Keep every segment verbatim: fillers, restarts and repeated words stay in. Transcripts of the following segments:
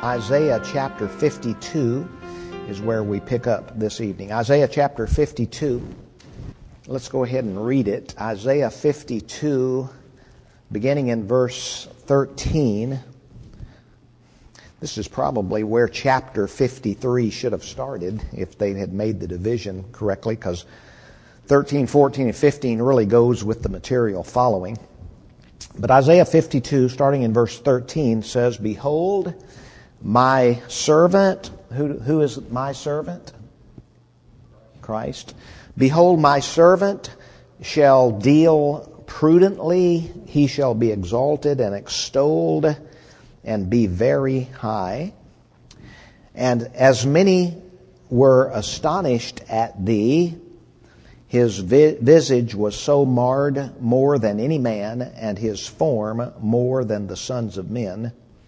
Isaiah chapter fifty-two is where we pick up this evening. Isaiah chapter fifty-two. Let's go ahead and read it. Isaiah fifty-two, beginning in verse thirteen. This is probably where chapter fifty-three should have started if they had made the division correctly, because thirteen, fourteen, and fifteen really goes with the material following. But Isaiah fifty-two, starting in verse thirteen, says, "Behold, my servant," who, who is my servant? Christ. "Behold, my servant shall deal prudently, he shall be exalted and extolled and be very high. And as many were astonished at thee, his vi- visage was so marred more than any man, and his form more than the sons of men.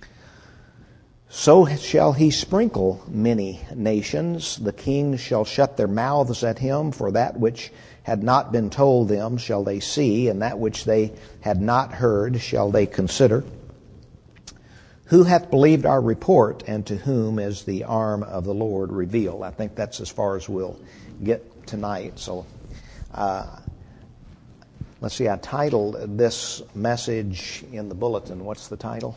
So shall he sprinkle many nations. The kings shall shut their mouths at him, for that which had not been told them shall they see, and that which they had not heard shall they consider. Who hath believed our report, and to whom is the arm of the Lord revealed?" I think that's as far as we'll get tonight. So uh, let's see, I titled this message in the bulletin. What's the title?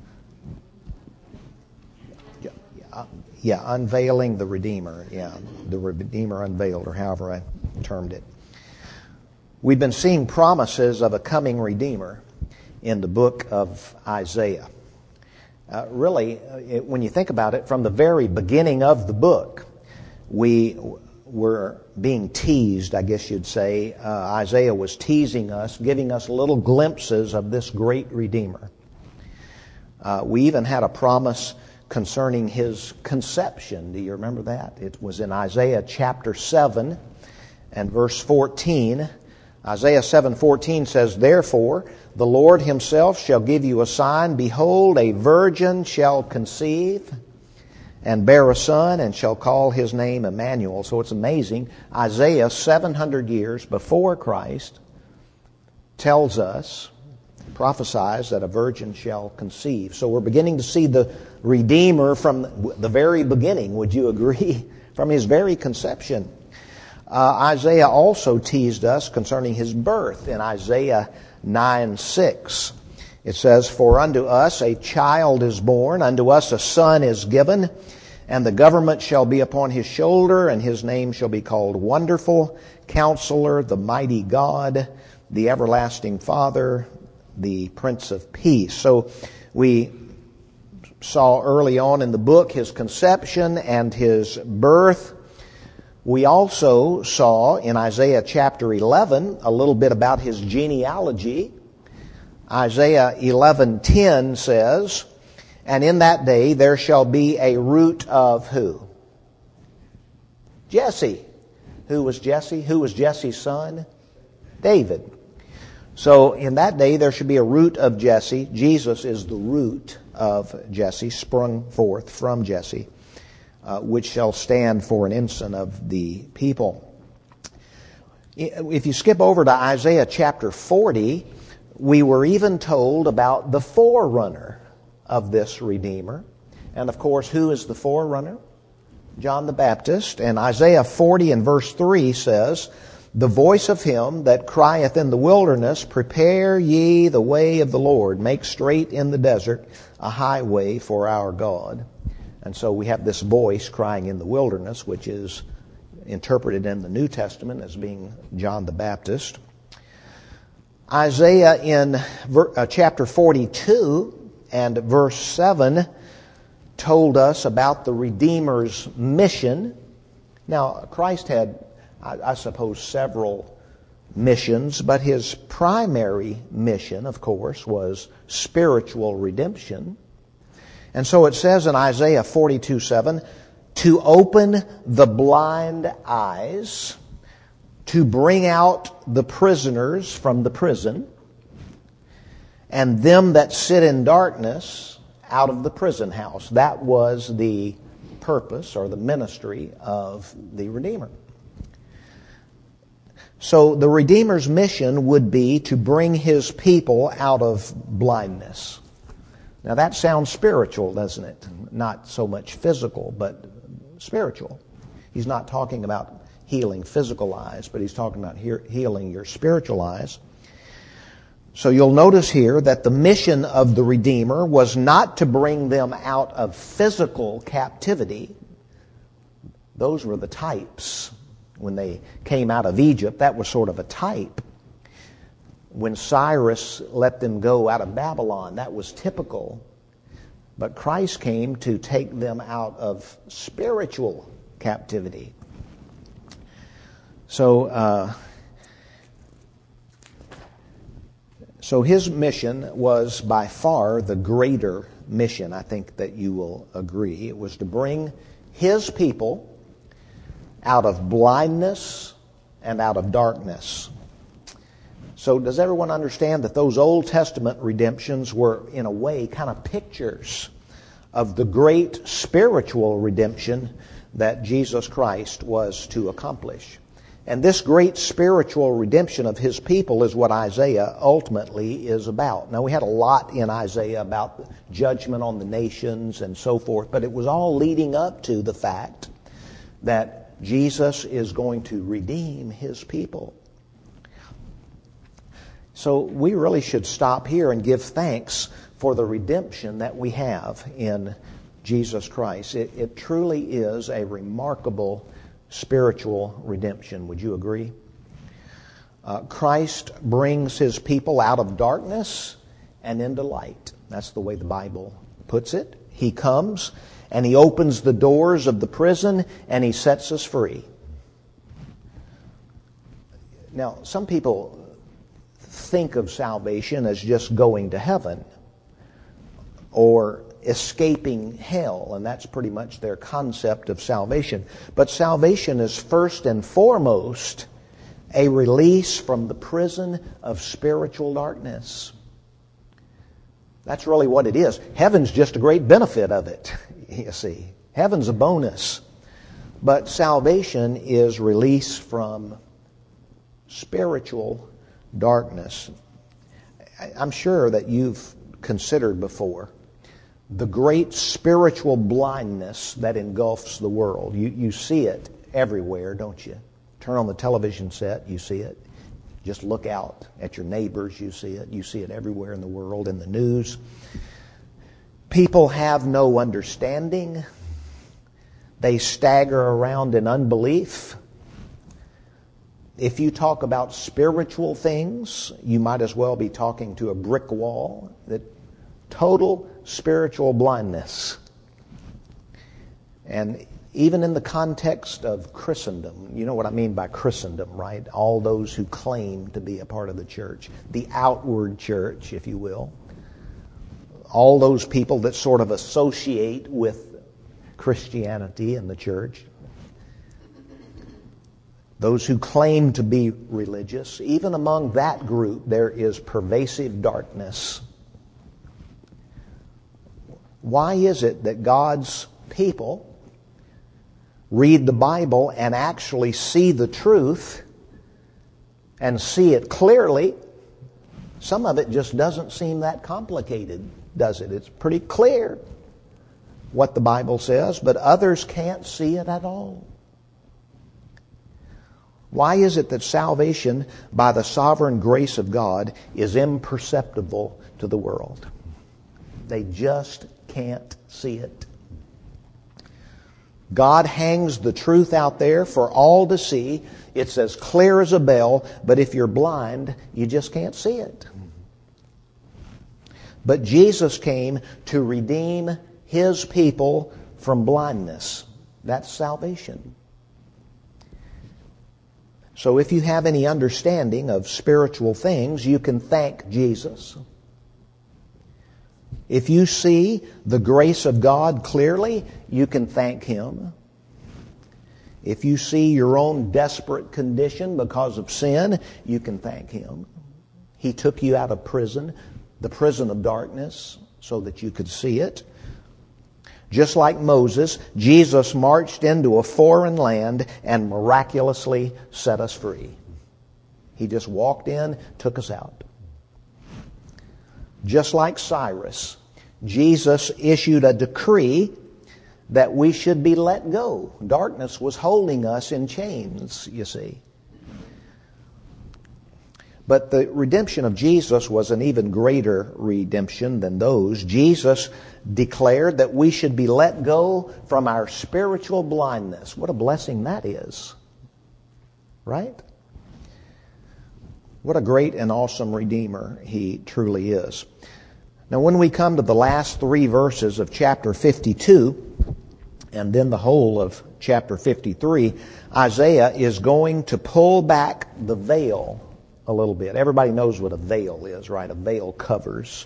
Yeah, yeah, Unveiling the Redeemer. Yeah, the Redeemer Unveiled, or however I termed it. We've been seeing promises of a coming Redeemer in the book of Isaiah. Uh, really, it, when you think about it, from the very beginning of the book, we w- were being teased, I guess you'd say. Uh, Isaiah was teasing us, giving us little glimpses of this great Redeemer. Uh, we even had a promise concerning his conception. Do you remember that? It was in Isaiah chapter seven and verse fourteen. Isaiah seven fourteen says, "Therefore the Lord himself shall give you a sign. Behold, a virgin shall conceive and bear a son, and shall call his name Emmanuel." So it's amazing. Isaiah, seven hundred years before Christ, tells us, prophesies that a virgin shall conceive. So we're beginning to see the Redeemer from the very beginning, would you agree? From his very conception. Uh, Isaiah also teased us concerning his birth in Isaiah nine six. It says, "For unto us a child is born, unto us a son is given, and the government shall be upon his shoulder, and his name shall be called Wonderful, Counselor, the Mighty God, the Everlasting Father, the Prince of Peace." So we saw early on in the book his conception and his birth. We also saw in Isaiah chapter eleven a little bit about his genealogy. Isaiah eleven ten says, "And in that day there shall be a root of" who? Jesse. Who was Jesse? Who was Jesse's son? David. So in that day there should be a root of Jesse. Jesus is the root of Jesse, sprung forth from Jesse, uh, which shall stand for an ensign of the people. If you skip over to Isaiah chapter forty, we were even told about the forerunner of this Redeemer. And of course, who is the forerunner? John the Baptist. And Isaiah forty and verse three says, "The voice of him that crieth in the wilderness, prepare ye the way of the Lord, make straight in the desert a highway for our God." And so we have this voice crying in the wilderness, which is interpreted in the New Testament as being John the Baptist. Isaiah in chapter forty-two and verse seven told us about the Redeemer's mission. Now, Christ had, I suppose, several missions, but his primary mission, of course, was spiritual redemption. And so it says in Isaiah forty-two seven, "To open the blind eyes, to bring out the prisoners from the prison, and them that sit in darkness out of the prison house." That was the purpose or the ministry of the Redeemer. So the Redeemer's mission would be to bring his people out of blindness. Now that sounds spiritual, doesn't it? Not so much physical, but spiritual. He's not talking about healing physical eyes, but he's talking about he- healing your spiritual eyes. So you'll notice here that the mission of the Redeemer was not to bring them out of physical captivity. Those were the types. When they came out of Egypt, that was sort of a type. When Cyrus let them go out of Babylon, that was typical. But Christ came to take them out of spiritual captivity. So, uh, so his mission was by far the greater mission. I think that you will agree. It was to bring his people out of blindness and out of darkness. So does everyone understand that those Old Testament redemptions were, in a way, kind of pictures of the great spiritual redemption that Jesus Christ was to accomplish? And this great spiritual redemption of his people is what Isaiah ultimately is about. Now, we had a lot in Isaiah about judgment on the nations and so forth, but it was all leading up to the fact that Jesus is going to redeem his people. So we really should stop here and give thanks for the redemption that we have in Jesus Christ. It, it truly is a remarkable spiritual redemption. Would you agree? Uh, Christ brings his people out of darkness and into light. That's the way the Bible puts it. He comes and he opens the doors of the prison and he sets us free. Now, some people think of salvation as just going to heaven or escaping hell, and that's pretty much their concept of salvation. But salvation is first and foremost a release from the prison of spiritual darkness. That's really what it is. Heaven's just a great benefit of it, you see. Heaven's a bonus. But salvation is release from spiritual darkness. I'm sure that you've considered before the great spiritual blindness that engulfs the world. You, you see it everywhere, don't you? Turn on the television set, you see it. Just look out at your neighbors, you see it. You see it everywhere in the world, in the news. People have no understanding. They stagger around in unbelief. If you talk about spiritual things, you might as well be talking to a brick wall. That total spiritual blindness. And even in the context of Christendom, you know what I mean by Christendom, right? All those who claim to be a part of the church, the outward church, if you will. All those people that sort of associate with Christianity and the church. Those who claim to be religious, even among that group, there is pervasive darkness. Why is it that God's people read the Bible and actually see the truth and see it clearly? Some of it just doesn't seem that complicated, does it? It's pretty clear what the Bible says, but others can't see it at all. Why is it that salvation by the sovereign grace of God is imperceptible to the world? They just can't see it. God hangs the truth out there for all to see. It's as clear as a bell, but if you're blind, you just can't see it. But Jesus came to redeem his people from blindness. That's salvation. So if you have any understanding of spiritual things, you can thank Jesus. If you see the grace of God clearly, you can thank him. If you see your own desperate condition because of sin, you can thank him. He took you out of prison, the prison of darkness, so that you could see it. Just like Moses, Jesus marched into a foreign land and miraculously set us free. He just walked in, took us out. Just like Cyrus, Jesus issued a decree that we should be let go. Darkness was holding us in chains, you see. But the redemption of Jesus was an even greater redemption than those. Jesus declared that we should be let go from our spiritual blindness. What a blessing that is. Right? What a great and awesome Redeemer He truly is. Now, when we come to the last three verses of chapter fifty-two, and then the whole of chapter fifty-three, Isaiah is going to pull back the veil a little bit. Everybody knows what a veil is, right? A veil covers.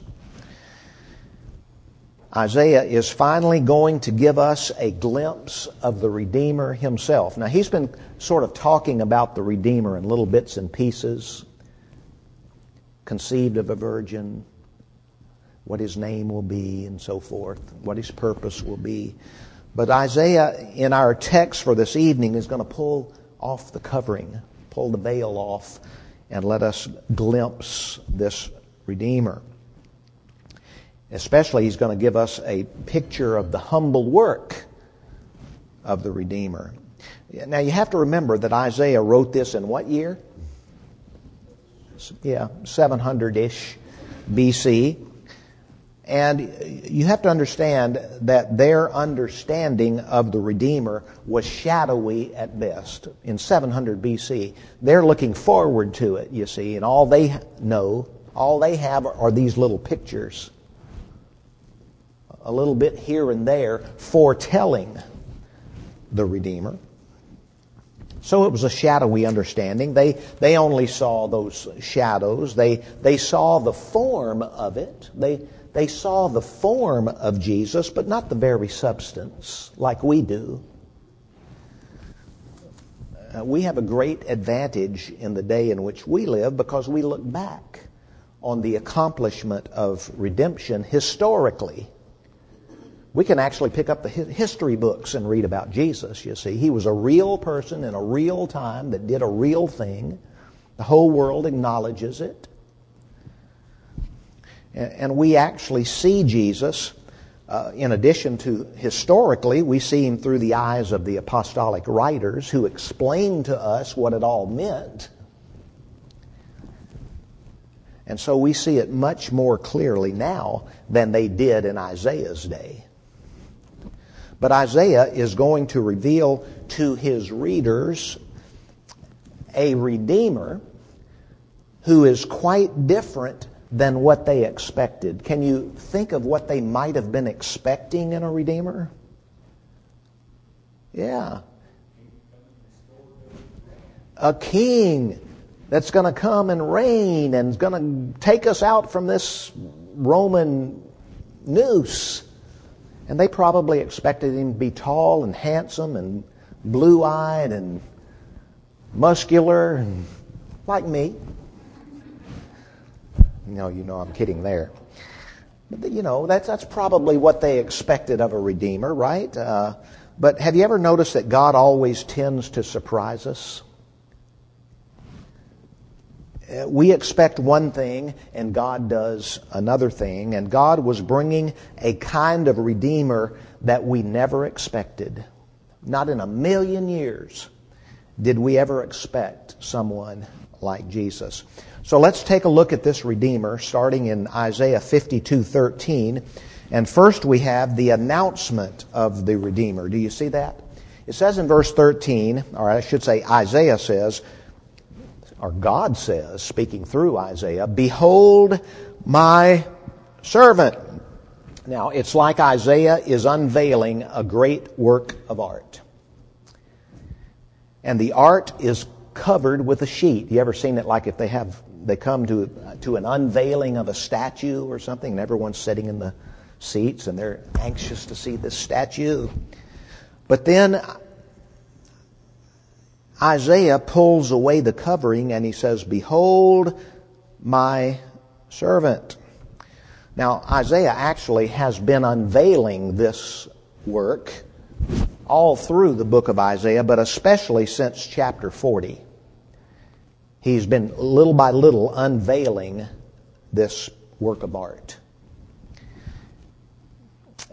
Isaiah is finally going to give us a glimpse of the Redeemer Himself. Now, he's been sort of talking about the Redeemer in little bits and pieces. Conceived of a virgin, what His name will be, and so forth, what His purpose will be. But Isaiah, in our text for this evening, is going to pull off the covering, pull the veil off, and let us glimpse this Redeemer. Especially, he's going to give us a picture of the humble work of the Redeemer. Now, you have to remember that Isaiah wrote this in what year? Yeah, seven hundred-ish B C. And you have to understand that their understanding of the Redeemer was shadowy at best. In seven hundred B C, they're looking forward to it, you see, and all they know, all they have are these little pictures. A little bit here and there foretelling the Redeemer. So it was a shadowy understanding. They they only saw those shadows. They they saw the form of it. They they saw the form of Jesus, but not the very substance like we do. Uh, we have a great advantage in the day in which we live because we look back on the accomplishment of redemption historically. We can actually pick up the history books and read about Jesus, you see. He was a real person in a real time that did a real thing. The whole world acknowledges it. And we actually see Jesus, uh, in addition to historically, we see Him through the eyes of the apostolic writers who explain to us what it all meant. And so we see it much more clearly now than they did in Isaiah's day. But Isaiah is going to reveal to his readers a Redeemer who is quite different than what they expected. Can you think of what they might have been expecting in a Redeemer? Yeah. A king that's going to come and reign and is going to take us out from this Roman noose. And they probably expected Him to be tall and handsome and blue-eyed and muscular and like me. No, you know I'm kidding there. But, you know, that's, that's probably what they expected of a Redeemer, right? Uh, but have you ever noticed that God always tends to surprise us? We expect one thing, and God does another thing. And God was bringing a kind of Redeemer that we never expected. Not in a million years did we ever expect someone like Jesus. So let's take a look at this Redeemer, starting in Isaiah fifty-two thirteen. And first we have the announcement of the Redeemer. Do you see that? It says in verse thirteen, or I should say Isaiah says, or God says, speaking through Isaiah, "Behold my servant." Now, it's like Isaiah is unveiling a great work of art. And the art is covered with a sheet. You ever seen it like if they have they come to to an unveiling of a statue or something, and everyone's sitting in the seats and they're anxious to see this statue. But then Isaiah pulls away the covering and he says, "Behold my servant." Now, Isaiah actually has been unveiling this work all through the book of Isaiah, but especially since chapter forty. He's been little by little unveiling this work of art.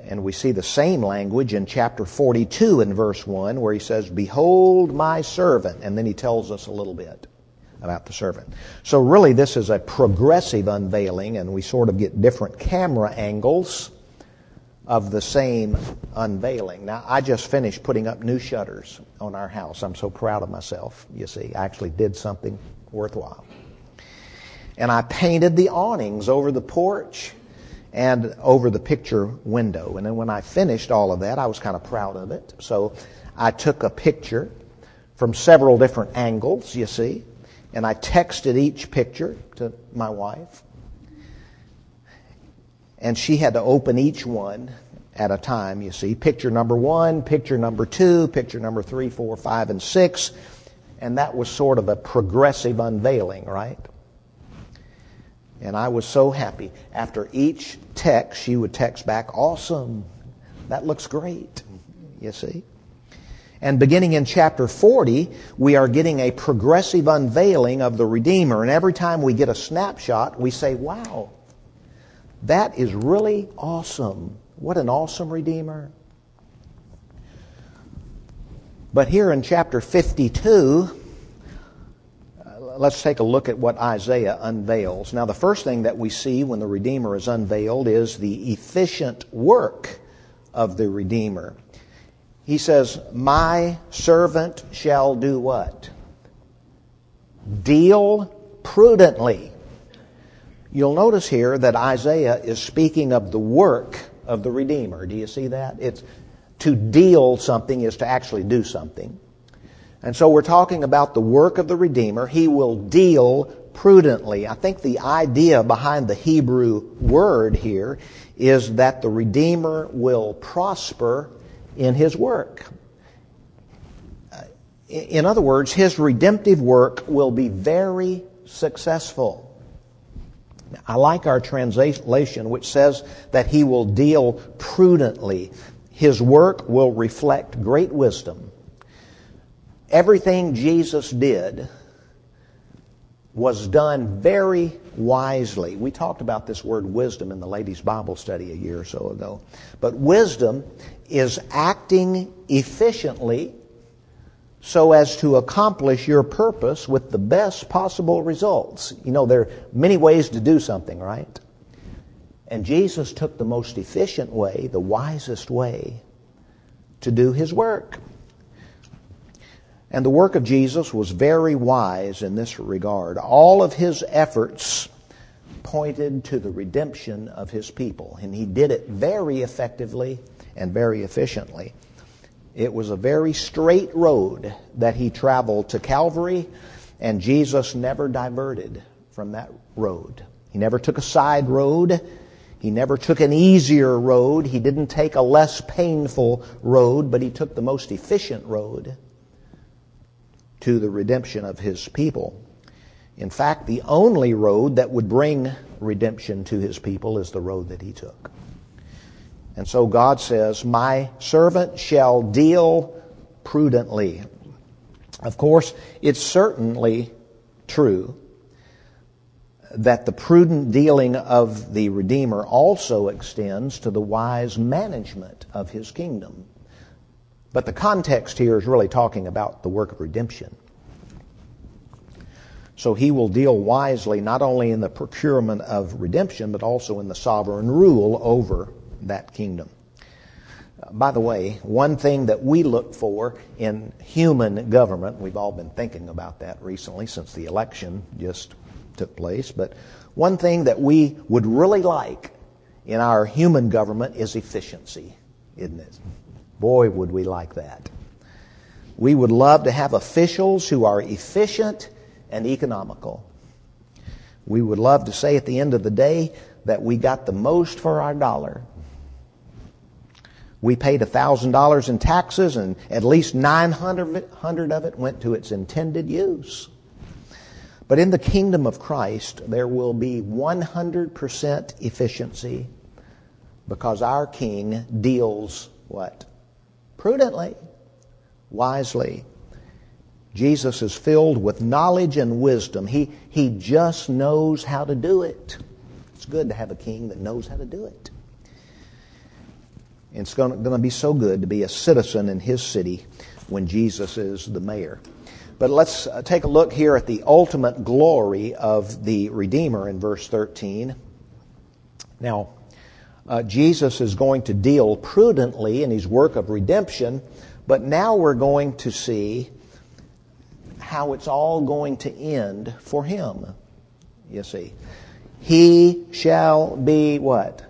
And we see the same language in chapter forty-two in verse one, where he says, "Behold my servant." And then he tells us a little bit about the servant. So really this is a progressive unveiling, and we sort of get different camera angles of the same unveiling. Now, I just finished putting up new shutters on our house. I'm so proud of myself, you see. I actually did something worthwhile. And I painted the awnings over the porch and over the picture window. And then when I finished all of that, I was kind of proud of it. So I took a picture from several different angles, you see, and I texted each picture to my wife. And she had to open each one at a time, you see. Picture number one, picture number two, picture number three, four, five, and six. And that was sort of a progressive unveiling, right? And I was so happy. After each text, she would text back, "Awesome. That looks great." You see? And beginning in chapter forty, we are getting a progressive unveiling of the Redeemer. And every time we get a snapshot, we say, "Wow, that is really awesome. What an awesome Redeemer." But here in chapter fifty-two, uh, let's take a look at what Isaiah unveils. Now, the first thing that we see when the Redeemer is unveiled is the efficient work of the Redeemer. He says, "My servant shall do what? Deal prudently." You'll notice here that Isaiah is speaking of the work of the Redeemer. Do you see that? It's to deal something is to actually do something. And so we're talking about the work of the Redeemer. He will deal prudently. I think the idea behind the Hebrew word here is that the Redeemer will prosper in his work. In other words, his redemptive work will be very successful. I like our translation, which says that he will deal prudently. His work will reflect great wisdom. Everything Jesus did was done very wisely. We talked about this word wisdom in the ladies' Bible study a year or so ago. But wisdom is acting efficiently so as to accomplish your purpose with the best possible results. You know, there are many ways to do something, right? And Jesus took the most efficient way, the wisest way to do his work. And the work of Jesus was very wise in this regard. All of his efforts pointed to the redemption of his people, and he did it very effectively and very efficiently. It was a very straight road that he traveled to Calvary, and Jesus never diverted from that road. He never took a side road. He never took an easier road. He didn't take a less painful road, but he took the most efficient road to the redemption of his people. In fact, the only road that would bring redemption to his people is the road that he took. And so God says, "My servant shall deal prudently." Of course, it's certainly true that the prudent dealing of the Redeemer also extends to the wise management of his kingdom. But the context here is really talking about the work of redemption. So he will deal wisely not only in the procurement of redemption, but also in the sovereign rule over that kingdom. By the way, one thing that we look for in human government, we've all been thinking about that recently since the election just took place, but one thing that we would really like in our human government is efficiency, isn't it? Boy, would we like that. We would love to have officials who are efficient and economical. We would love to say at the end of the day that we got the most for our dollar. We paid one thousand dollars in taxes, and at least nine hundred of it went to its intended use. But in the kingdom of Christ, there will be one hundred percent efficiency because our King deals what? Prudently, wisely. Jesus is filled with knowledge and wisdom. He, he just knows how to do it. It's good to have a king that knows how to do it. It's going to be so good to be a citizen in His city when Jesus is the mayor. But let's take a look here at the ultimate glory of the Redeemer in verse thirteen. Now, uh, Jesus is going to deal prudently in His work of redemption, but now we're going to see how it's all going to end for Him. You see, He shall be what?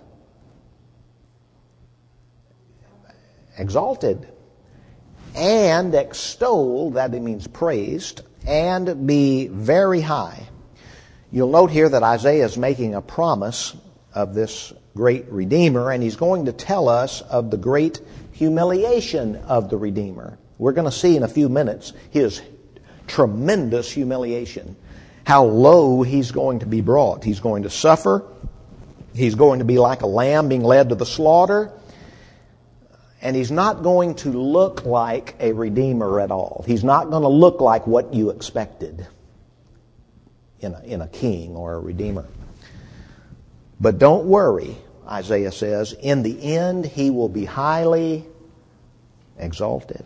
Exalted and extolled, that means praised, and be very high. You'll note here that Isaiah is making a promise of this great Redeemer, and he's going to tell us of the great humiliation of the Redeemer. We're going to see in a few minutes his tremendous humiliation, how low he's going to be brought. He's going to suffer. He's going to be like a lamb being led to the slaughter. And he's not going to look like a Redeemer at all. He's not going to look like what you expected in a, in a king or a Redeemer. But don't worry, Isaiah says, in the end he will be highly exalted.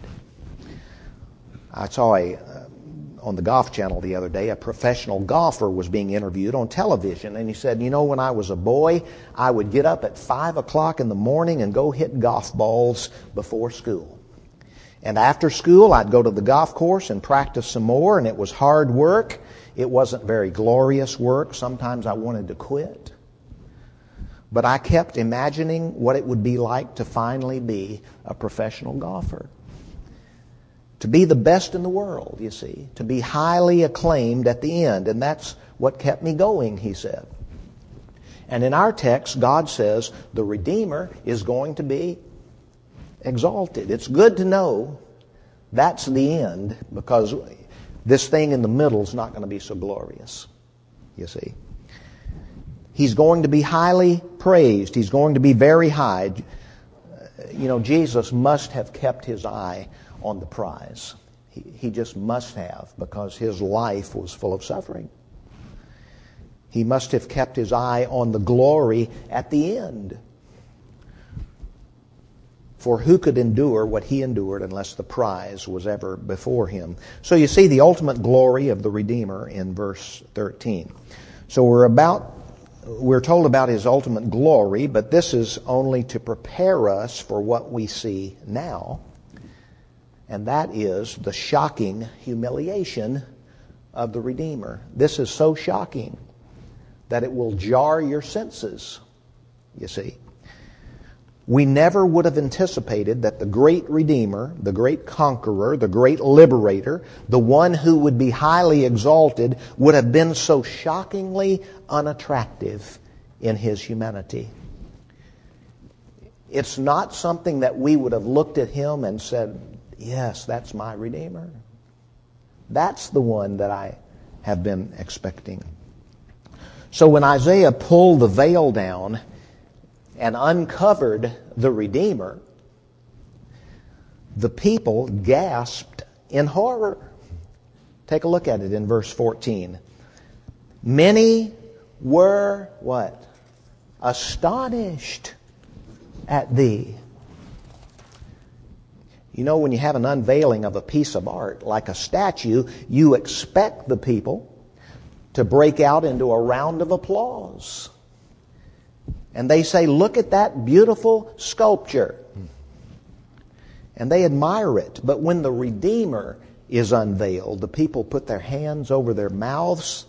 I saw a, uh, on the Golf Channel the other day, a professional golfer was being interviewed on television, and he said, you know, when I was a boy, I would get up at five o'clock in the morning and go hit golf balls before school. And after school, I'd go to the golf course and practice some more, and it was hard work. It wasn't very glorious work. Sometimes I wanted to quit. But I kept imagining what it would be like to finally be a professional golfer. To be the best in the world, you see. To be highly acclaimed at the end. And that's what kept me going, he said. And in our text, God says the Redeemer is going to be exalted. It's good to know that's the end, because this thing in the middle is not going to be so glorious, you see. He's going to be highly praised. He's going to be very high. You know, Jesus must have kept his eye on the prize. He, he just must have, because his life was full of suffering. He must have kept his eye on the glory at the end. For who could endure what he endured unless the prize was ever before him? So you see the ultimate glory of the Redeemer in verse thirteen. So we're about We're told about his ultimate glory, but this is only to prepare us for what we see now. And that is the shocking humiliation of the Redeemer. This is so shocking that it will jar your senses, you see. We never would have anticipated that the great Redeemer, the great conqueror, the great liberator, the one who would be highly exalted, would have been so shockingly unattractive in his humanity. It's not something that we would have looked at him and said, yes, that's my Redeemer. That's the one that I have been expecting. So when Isaiah pulled the veil down and uncovered the Redeemer, the people gasped in horror. Take a look at it in verse fourteen. Many were what? Astonished at thee. You know, when you have an unveiling of a piece of art, like a statue, you expect the people to break out into a round of applause. And they say, look at that beautiful sculpture. And they admire it. But when the Redeemer is unveiled, the people put their hands over their mouths.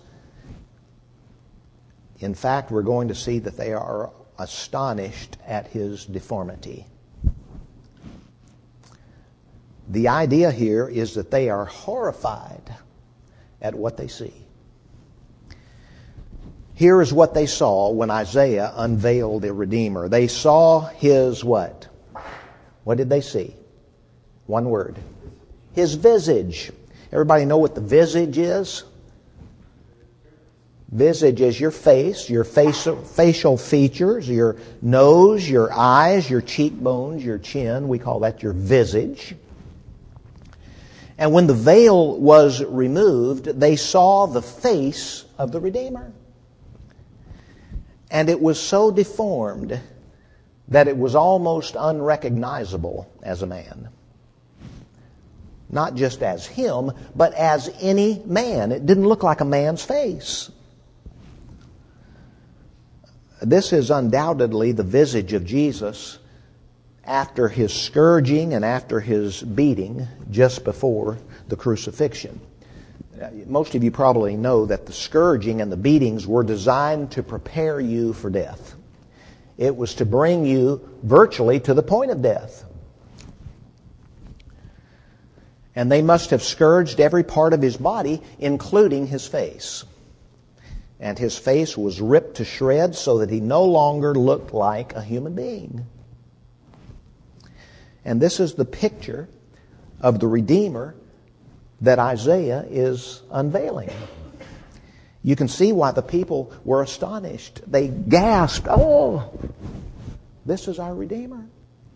In fact, we're going to see that they are astonished at his deformity. The idea here is that they are horrified at what they see. Here is what they saw when Isaiah unveiled the Redeemer. They saw his what? What did they see? One word. His visage. Everybody know what the visage is? Visage is your face, your facial, facial features, your nose, your eyes, your cheekbones, your chin. We call that your visage. And when the veil was removed, they saw the face of the Redeemer. And it was so deformed that it was almost unrecognizable as a man. Not just as him, but as any man. It didn't look like a man's face. This is undoubtedly the visage of Jesus after his scourging and after his beating just before the crucifixion. Most of you probably know that the scourging and the beatings were designed to prepare you for death. It was to bring you virtually to the point of death. And they must have scourged every part of his body, including his face. And his face was ripped to shreds so that he no longer looked like a human being. And this is the picture of the Redeemer that Isaiah is unveiling. You can see why the people were astonished. They gasped, "Oh, this is our Redeemer."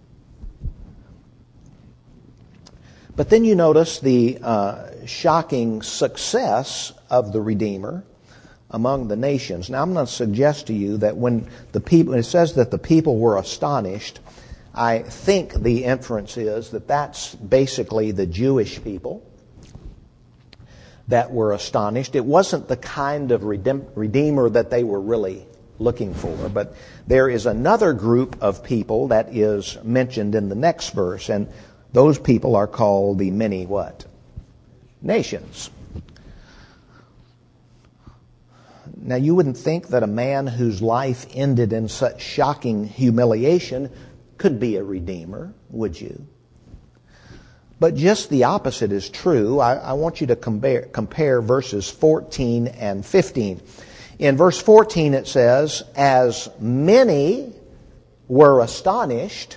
But then you notice the uh, shocking success of the Redeemer among the nations. Now I'm going to suggest to you that when the people, it says that the people were astonished, I think the inference is that that's basically the Jewish people that were astonished. It wasn't the kind of redeem, Redeemer that they were really looking for. But there is another group of people that is mentioned in the next verse, and those people are called the many what? Nations. Now, you wouldn't think that a man whose life ended in such shocking humiliation could be a redeemer, would you? But just the opposite is true. I, I want you to compare, compare verses fourteen and fifteen. In verse fourteen it says, "As many were astonished,"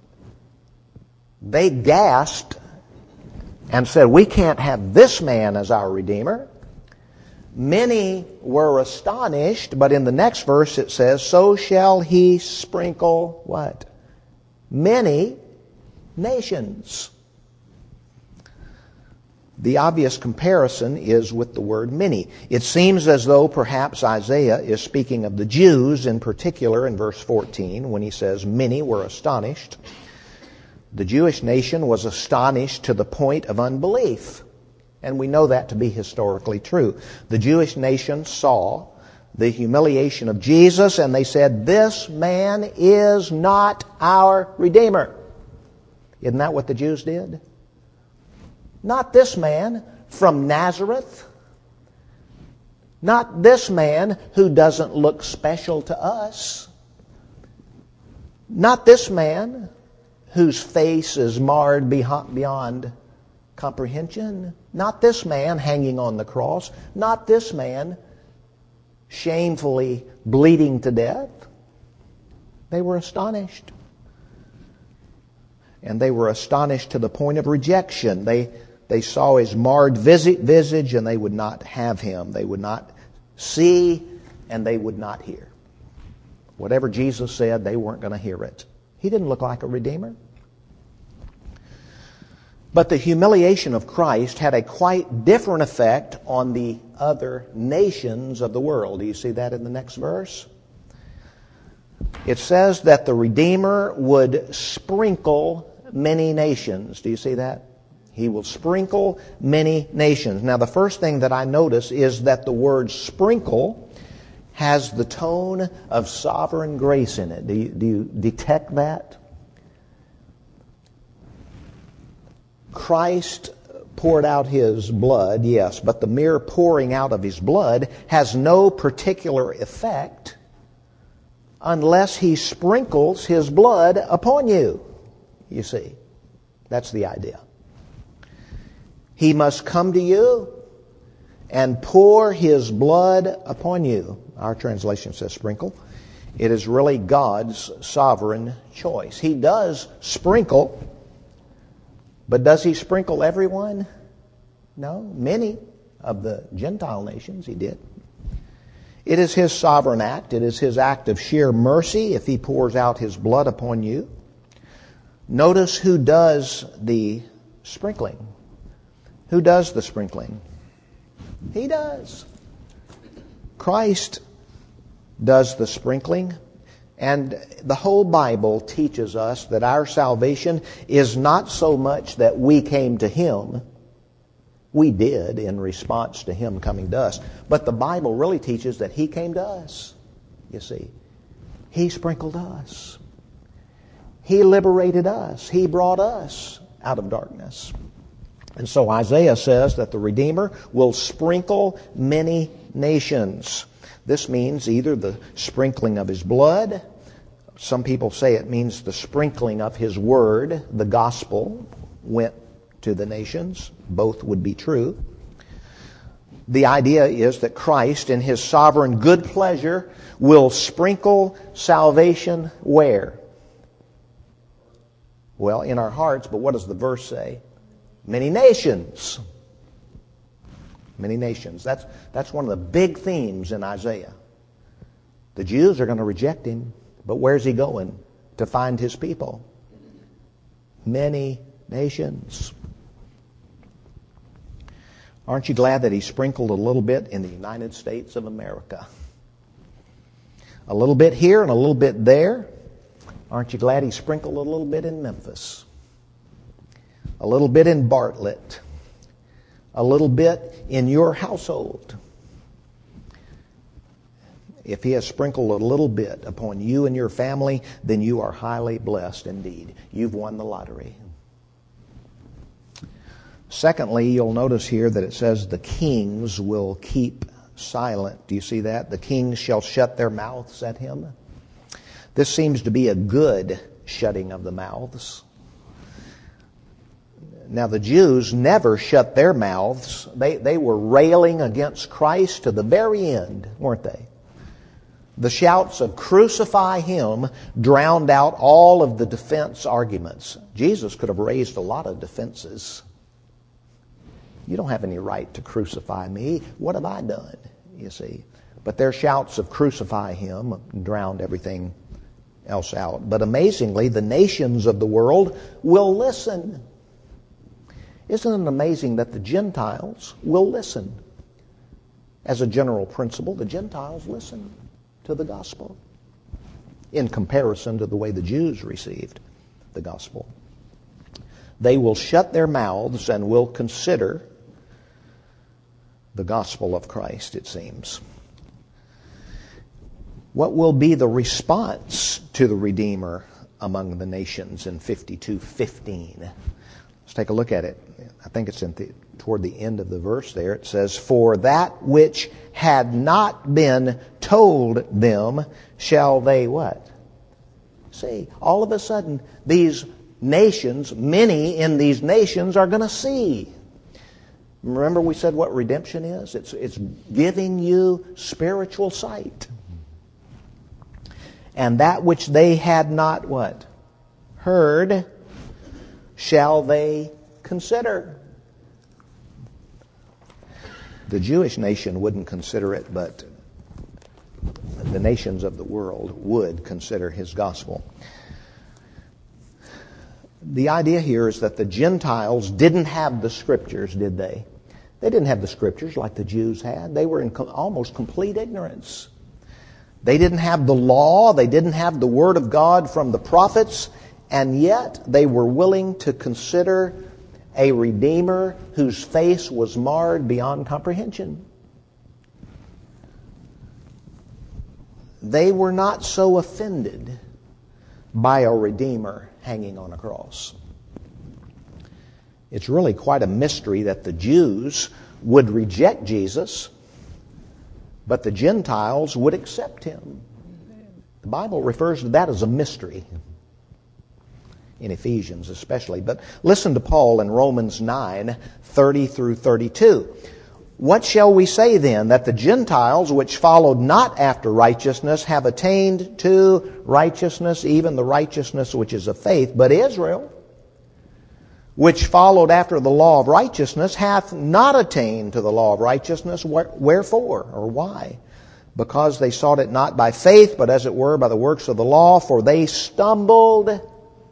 they gasped and said, "We can't have this man as our Redeemer." Many were astonished, but in the next verse it says, "So shall he sprinkle" what? "Many nations." The obvious comparison is with the word many. It seems as though perhaps Isaiah is speaking of the Jews in particular in verse fourteen when he says, "Many were astonished." The Jewish nation was astonished to the point of unbelief. And we know that to be historically true. The Jewish nation saw the humiliation of Jesus and they said, "This man is not our Redeemer." Isn't that what the Jews did? Not this man from Nazareth. Not this man who doesn't look special to us. Not this man whose face is marred beyond comprehension. Not this man hanging on the cross. Not this man shamefully bleeding to death. They were astonished. And they were astonished to the point of rejection. They, they saw his marred visage and they would not have him. They would not see and they would not hear. Whatever Jesus said, they weren't going to hear it. He didn't look like a Redeemer. But the humiliation of Christ had a quite different effect on the other nations of the world. Do you see that in the next verse? It says that the Redeemer would sprinkle many nations. Do you see that? He will sprinkle many nations. Now, the first thing that I notice is that the word sprinkle has the tone of sovereign grace in it. Do you, do you detect that? Christ poured out his blood, yes, but the mere pouring out of his blood has no particular effect unless he sprinkles his blood upon you. You see, that's the idea. He must come to you and pour his blood upon you. Our translation says sprinkle. It is really God's sovereign choice. He does sprinkle. But does he sprinkle everyone? No. Many of the Gentile nations he did. It is his sovereign act. It is his act of sheer mercy if he pours out his blood upon you. Notice who does the sprinkling. Who does the sprinkling? He does. Christ does the sprinkling. And the whole Bible teaches us that our salvation is not so much that we came to Him. We did in response to Him coming to us. But the Bible really teaches that He came to us, you see. He sprinkled us. He liberated us. He brought us out of darkness. And so Isaiah says that the Redeemer will sprinkle many nations. This means either the sprinkling of His blood. Some people say it means the sprinkling of His word. The gospel went to the nations. Both would be true. The idea is that Christ, in His sovereign good pleasure, will sprinkle salvation where? Well, in our hearts, but what does the verse say? Many nations. Many nations. That's, that's one of the big themes in Isaiah. The Jews are going to reject Him, but where's He going? To find His people. Many nations. Aren't you glad that He sprinkled a little bit in the United States of America? A little bit here and a little bit there. Aren't you glad He sprinkled a little bit in Memphis? A little bit in Bartlett. A little bit in your household. If He has sprinkled a little bit upon you and your family, then you are highly blessed indeed. You've won the lottery. Secondly, you'll notice here that it says the kings will keep silent. Do you see that? The kings shall shut their mouths at Him. This seems to be a good shutting of the mouths. Now, the Jews never shut their mouths. They, they were railing against Christ to the very end, weren't they? The shouts of crucify Him drowned out all of the defense arguments. Jesus could have raised a lot of defenses. You don't have any right to crucify me. What have I done? You see. But their shouts of crucify Him drowned everything else out. But amazingly, the nations of the world will listen. Isn't it amazing that the Gentiles will listen? As a general principle, the Gentiles listen to the gospel in comparison to the way the Jews received the gospel. They will shut their mouths and will consider the gospel of Christ, it seems. What will be the response to the Redeemer among the nations in fifty-two fifteen? Let's take a look at it. I think it's in the, toward the end of the verse there. It says, for that which had not been told them shall they what? See, all of a sudden, these nations, many in these nations are going to see. Remember we said what redemption is? It's, it's giving you spiritual sight. And that which they had not what? Heard, shall they consider. The Jewish nation wouldn't consider it, but the nations of the world would consider His gospel. The idea here is that the Gentiles didn't have the Scriptures, did they? They didn't have the Scriptures like the Jews had. They were in almost complete ignorance. They didn't have the law. They didn't have the Word of God from the prophets. And yet they were willing to consider a Redeemer whose face was marred beyond comprehension. They were not so offended by a Redeemer hanging on a cross. It's really quite a mystery that the Jews would reject Jesus, but the Gentiles would accept Him. The Bible refers to that as a mystery, in Ephesians especially. But listen to Paul in Romans nine, thirty through thirty-two. What shall we say then? That the Gentiles, which followed not after righteousness, have attained to righteousness, even the righteousness which is of faith. But Israel, which followed after the law of righteousness, hath not attained to the law of righteousness. Wherefore, or why? Because they sought it not by faith, but as it were by the works of the law, for they stumbled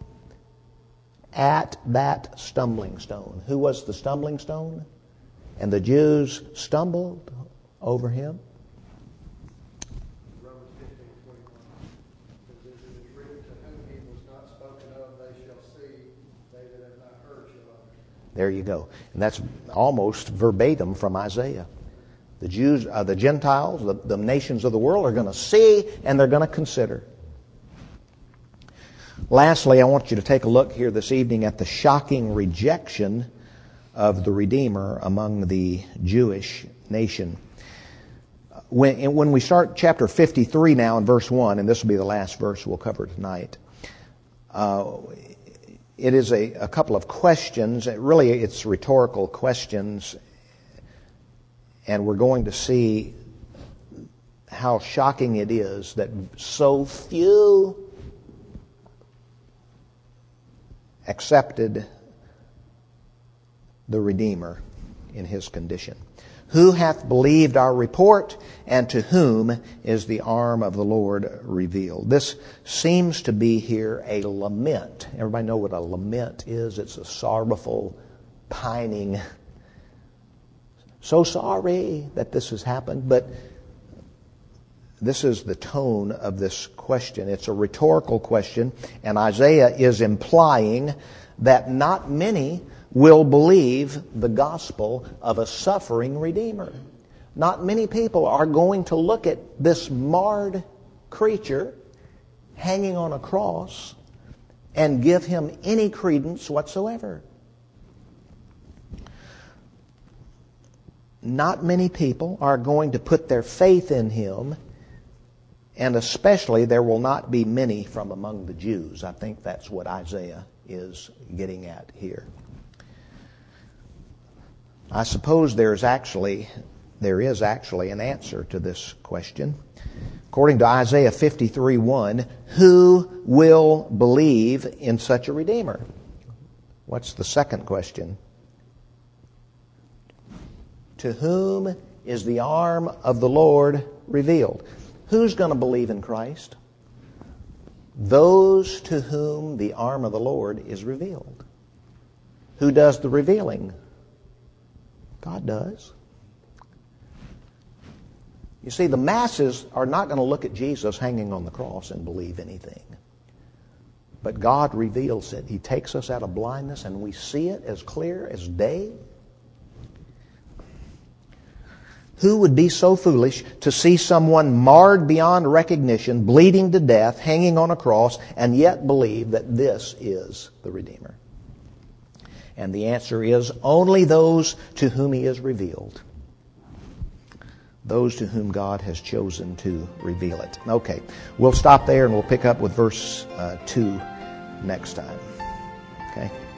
at that stumbling stone. Who was the stumbling stone? And the Jews stumbled over him. There you go. And that's almost verbatim from Isaiah. The Jews, uh, the Gentiles, the, the nations of the world are going to see and they're going to consider. Lastly, I want you to take a look here this evening at the shocking rejection of the Redeemer among the Jewish nation. When, when we start chapter fifty-three now in verse one, and this will be the last verse we'll cover tonight, uh, it is a, a couple of questions. Really, it's rhetorical questions, and we're going to see how shocking it is that so few accepted the Redeemer in His condition. Who hath believed our report, and to whom is the arm of the Lord revealed? This seems to be here a lament. Everybody know what a lament is? It's a sorrowful, pining. So sorry that this has happened, but this is the tone of this question. It's a rhetorical question, and Isaiah is implying that not many will believe the gospel of a suffering Redeemer. Not many people are going to look at this marred creature hanging on a cross and give Him any credence whatsoever. Not many people are going to put their faith in Him, and especially there will not be many from among the Jews. I think that's what Isaiah is getting at here. I suppose there's actually, there is actually an answer to this question. According to Isaiah fifty-three one, who will believe in such a Redeemer? What's the second question? To whom is the arm of the Lord revealed? Who's going to believe in Christ? Those to whom the arm of the Lord is revealed. Who does the revealing? God does. You see, the masses are not going to look at Jesus hanging on the cross and believe anything. But God reveals it. He takes us out of blindness and we see it as clear as day. Who would be so foolish to see someone marred beyond recognition, bleeding to death, hanging on a cross, and yet believe that this is the Redeemer? And the answer is only those to whom He is revealed. Those to whom God has chosen to reveal it. Okay, we'll stop there and we'll pick up with verse uh, two next time. Okay.